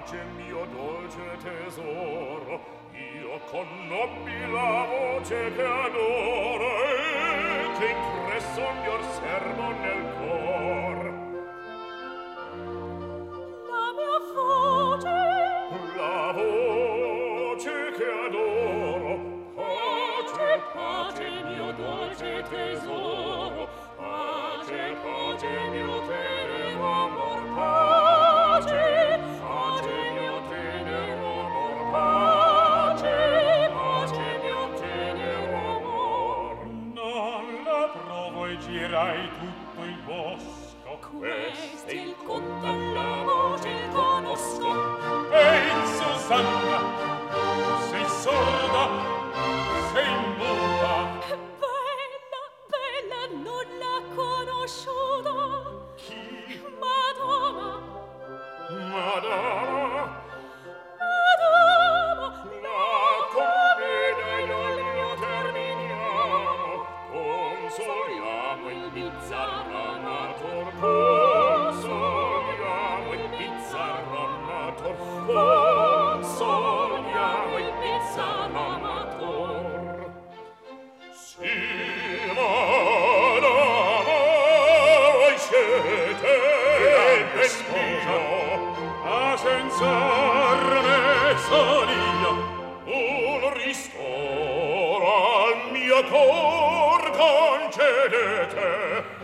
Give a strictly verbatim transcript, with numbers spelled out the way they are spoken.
pace mio dolce tesoro, io conobbi la voce che adoro e che impresso miglior servo nel cor. La mia voce, la voce che adoro, pace, pace mio dolce tesoro, pace, pace mio tenero amor, pace, pace mio tenero amor, pace, pace mio tenero amor. Non la provo e girai tutto il bosco, questo è il conto alla voce il conosco. Ehi, Susanna, sei sorda, sei muta. Bella, bella, non l'ha conosciuta. Chi? Madama, Madama, Madama, la commedia io il mio terminiamo, consoliamo il bizzarro amator, consoliamo il bizzarro amator, consoliamo il bizzarro amator. Sì, madama, voi siete ben mio, a senz'arme solio, un ristoro al mio cor concedete.